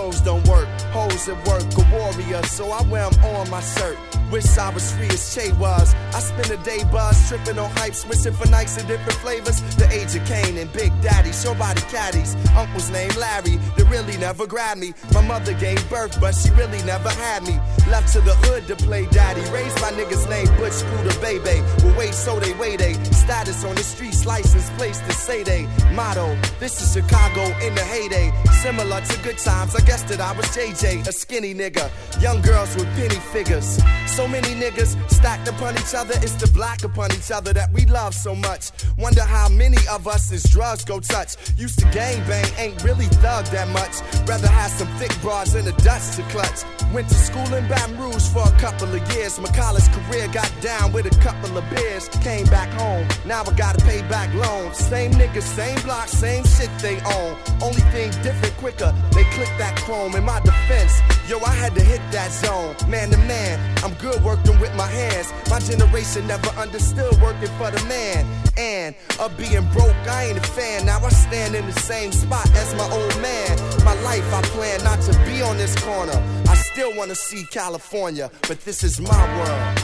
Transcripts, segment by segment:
clothes don't work, hoes at work, a warrior, so I wear 'em on my shirt. Wish I was free as Che was. I spend a day buzz, tripping on hype, switching for nights in different flavors. The age of Kane and Big Daddy, short body caddies. Uncle's named Larry, they really never grabbed me. My mother gave birth, but she really never had me. Left to the hood to play daddy. Raised by niggas named Butch, Scooter, Baby. Well, wait, so they wait, status on the streets, license plates to say they. Motto, this is Chicago in the heyday. Similar to good times, I guess that I was JJ, a skinny nigga. Young girls with penny figures. So many niggas stacked upon each other, it's the black upon each other that we love so much. Wonder how many of us as drugs go touch. Used to gangbang, ain't really thug that much. Rather have some thick broads and a dust to clutch. Went to school in Baton Rouge for a couple of years. My college career got down with a couple of beers. Came back home, now I gotta pay back loans. Same niggas, same block, same shit they own. Only thing different, quicker, they click that chrome. In my defense, yo, I had to hit that zone. Man to man, I'm good working with my hands. My generation never understood working for the man. And of being broke, I ain't a fan. Now I stand in the same spot as my old man. My life, I plan not to be on this corner. I still wanna see California, but this is my world.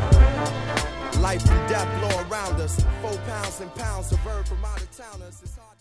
Life and death blow around us. 4 pounds and pounds of word from out of towners. It's hard.